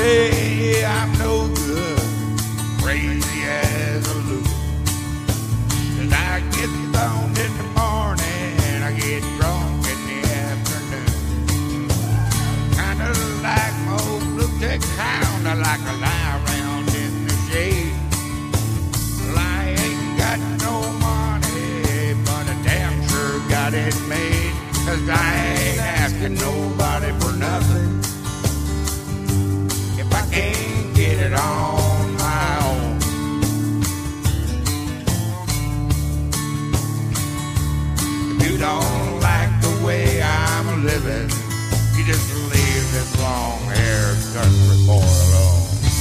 say I'm no good, crazy as a loop. 'Cause I get stoned in the morning, I get drunk in the afternoon. Kinda like my old blue tick hound, I like to lie around in the shade. Well, I ain't got no money, but I damn sure got it made. 'Cause I ain't asking nobody for nothing if I can't get it on my own. If you don't like the way I'm living, you just leave this long-haired country boy alone.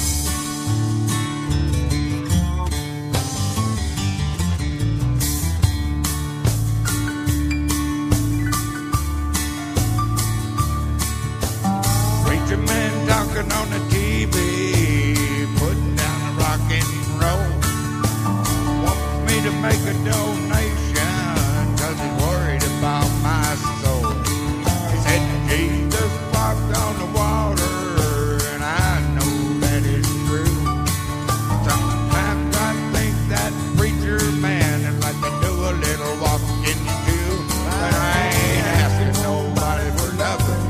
Preacher man talking on the TV, putting down the rock and roll. Wants me to make a donation, 'cause he's worried about my soul. He said Jesus walked on the water, and I know that is true. Sometimes I think that preacher man would like to do a little walking too. But I ain't asking nobody for nothing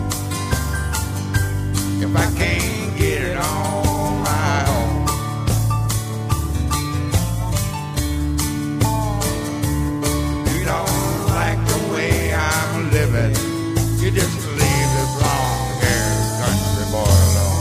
if I can't get it on my own. If you don't like the way I'm living, you just leave this long-haired country boy alone.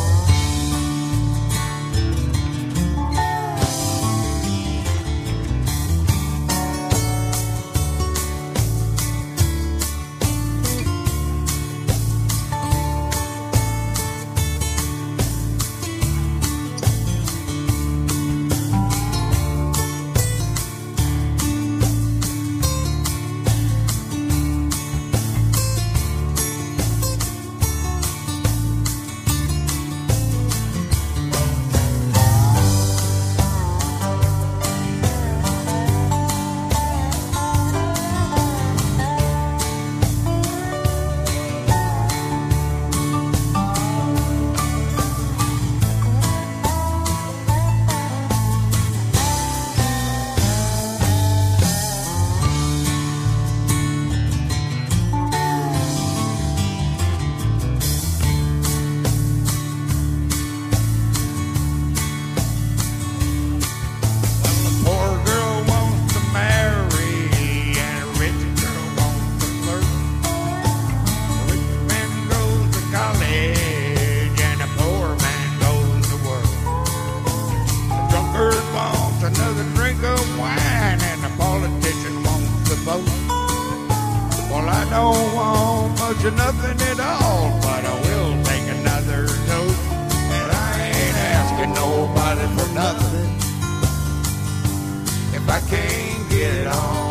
Another drink of wine, and the politician wants to vote. Well, I don't want much of nothing at all, but I will take another toast. And I ain't asking nobody for nothing if I can't get it on